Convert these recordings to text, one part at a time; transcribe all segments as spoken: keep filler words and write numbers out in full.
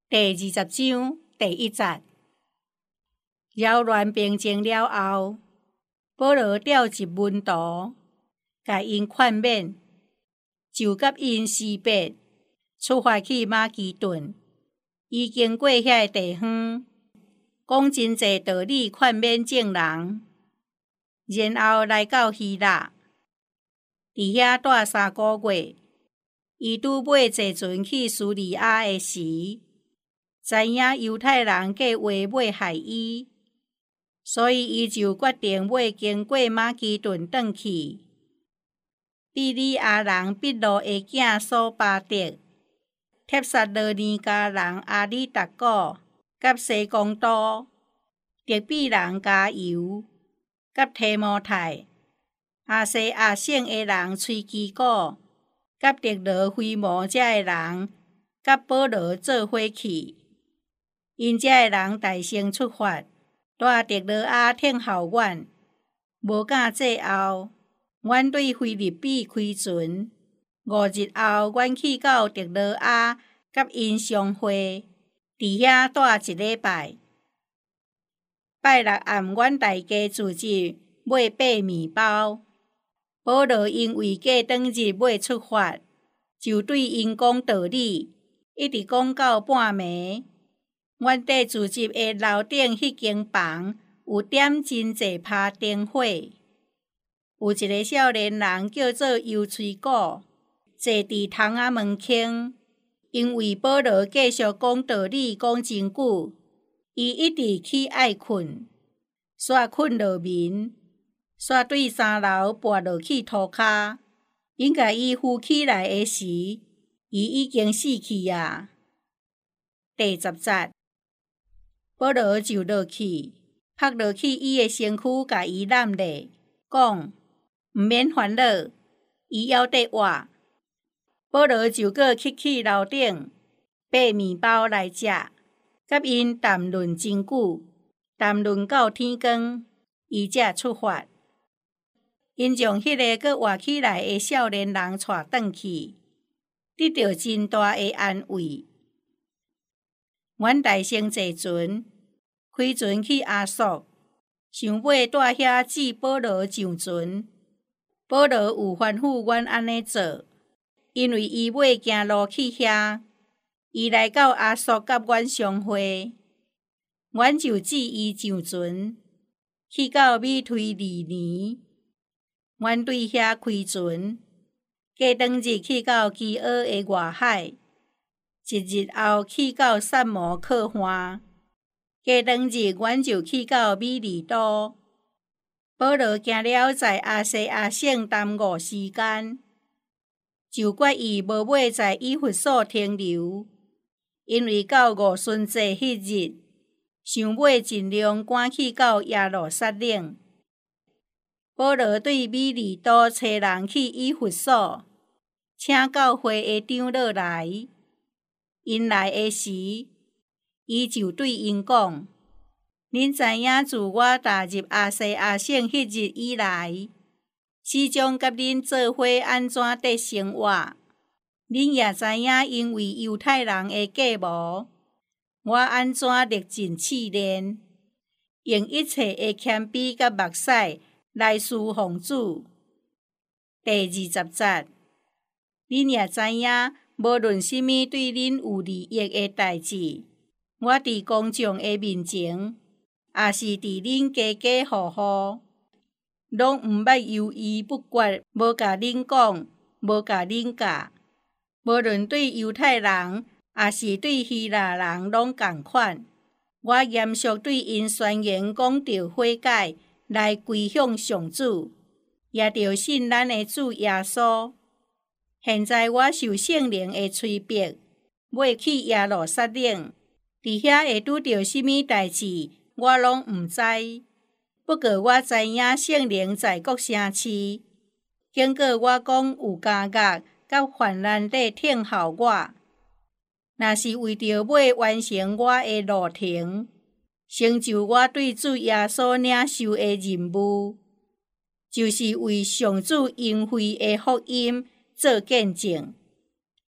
第二十章第一節。擾亂平靜了後，保羅調集門徒，甲因勸勉，就甲因辭別，出發去馬其頓。伊經過遐個地方，講真濟道理勸勉眾人，然後來到希臘，佇遐住三個月。伊拄尾坐船去蘇利亞的時，知影猶太人計劃要害伊，所以伊就決定要經過馬其頓轉去。庇哩亞人畢路的囝索巴德、帖撒羅尼迦人阿里達古、甲西公都、德比人加油、甲提摩太、亞西亞省的人崔基古、甲特羅菲摩遮的人，甲保羅做伙去。因遮的人大先出發，住特羅亞聽候阮，無敢坐後，阮對腓立比開船。五日後，阮去到特羅亞，甲因相會，佇遐住一禮拜。拜六暗，阮大家組織買八麵包。保羅因為過當日要出發，就對因講道理，一直講到半暝。阮佇組織的樓頂迄間房，有點真濟拍燈火。有一個少年人叫做猶崔古，坐佇窗仔門口，因為保羅繼續講道理講真久，伊一直起愛困，煞困落眠，煞對三樓跋落去塗骹。因甲伊扶起來的時，伊已經死去啊。第十節。保羅就落去，拍落去伊的身軀，甲伊攬咧，講毋免煩惱，伊還得活。保羅就閣去去樓頂，買麵包來食，甲因談論真久，談論到天光，伊才出發。因將迄個閣活起來的少年人帶轉去，得到真大的安慰。阮大先坐船，開船去阿索，想要住遐姊保羅上船。保羅有吩咐阮安尼做，因為伊要行路去遐。伊來到阿索甲阮相會，阮就指伊上船，去到米推利尼。阮對遐開船，過當日去到基奧的外海。一日後去到薩摩靠岸，過當日阮就去到米利都。保羅行了在亞西亞省耽誤時間，就決意無要在以弗所停留，因為到五旬節迄日，想要盡量趕去到耶路撒冷。保羅對米利都找人去以弗所，請教會的長老來。因來的時，伊就對因講：恁知影自我踏入亞西亞省迄日以來，始終甲恁做伙安怎得生活。恁也知影，因為猶太人的計謀，我安怎歷盡試煉，用一切的謙卑甲目屎來侍奉主。第二十節，恁也知影。無論什麼對恁有利益的代志，我佇公眾的面前，也是佇恁家家戶戶，攏毋捌猶豫不決，無甲恁講，無甲恁教。無論對猶太人，也是對希臘人，攏共款。我嚴肅對因宣言講着悔改，來歸向上主，也着信咱的主耶穌。現在我受聖靈的催逼，要去耶路撒冷，佇遐會拄着什麼代志，我攏毋知。不過我知影聖靈在各城市，經過我講有監獄甲患難在聽候我。若是為着要完成我的路程，成就我對主耶穌領受的任務，就是為上主恩惠的福音做見證。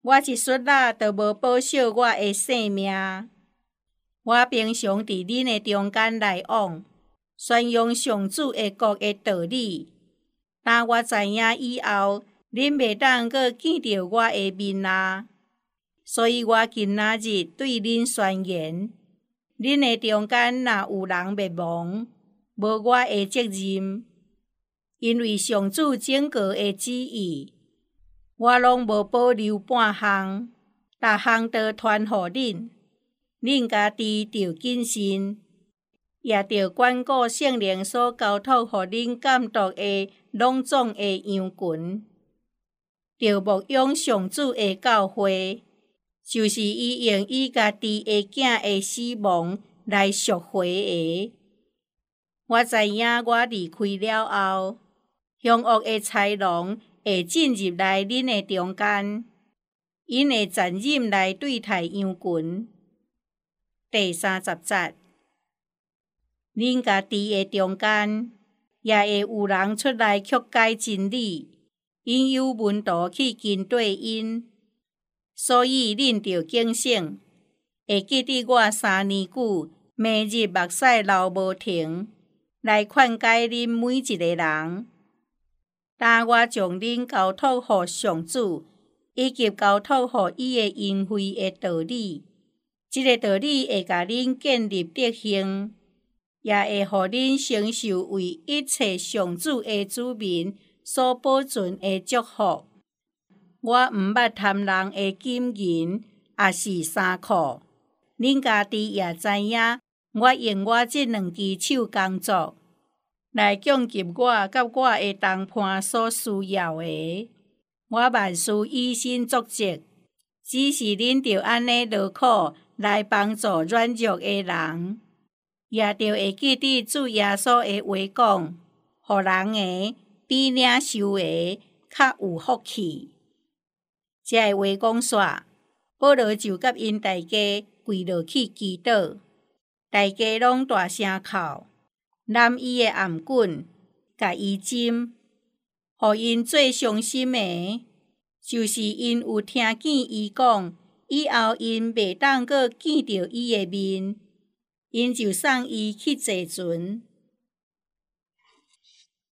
我一撮仔都无保守我的性命。我平常伫恁的中间来往，宣扬上主的国的道理。但我知影以后，恁袂当阁见着我的面啊。所以我今仔日对恁宣言，恁的中间若有人灭亡，无我的责任，因为上主整个的旨意，我拢无保留半项，逐项都传互恁。恁家己着谨慎，也着管顾圣灵所交托互恁监督的拢总的羊群，着牧养上主的教会，就是伊用伊家己的囝的死亡来赎回的。我知影我离开了后，凶恶的豺狼会进入来恁的中间，因会残忍来对待羊群。第三十节，恁家己的中间，也会有人出来曲解真理，引诱门徒去跟对因。所以恁着警醒，会记得我三年久，每日目屎流无停，来劝解恁每一个人。但我将恁交托互上主，以及交托互伊的恩惠的道理。这个道理会甲恁建立德行，也会互恁承受为一切上主的子民所保存的祝福。我毋捌贪人的金银，也是衫裤。恁家己也知影，我用我这两只手工作，来供给我甲我的同伴所需要的。我万事以身作则，只是恁着安尼劳苦来帮助软弱的人，也着会记得主耶稣的话讲，互人的比领受的较有福气。这个话讲煞，保罗就甲因大家跪落去祈祷，大家拢大声哭，揽伊的颔棍，甲伊针，互因最伤心的，就是因有听见伊讲，以后因袂当阁见着伊的面，因就送伊去坐船。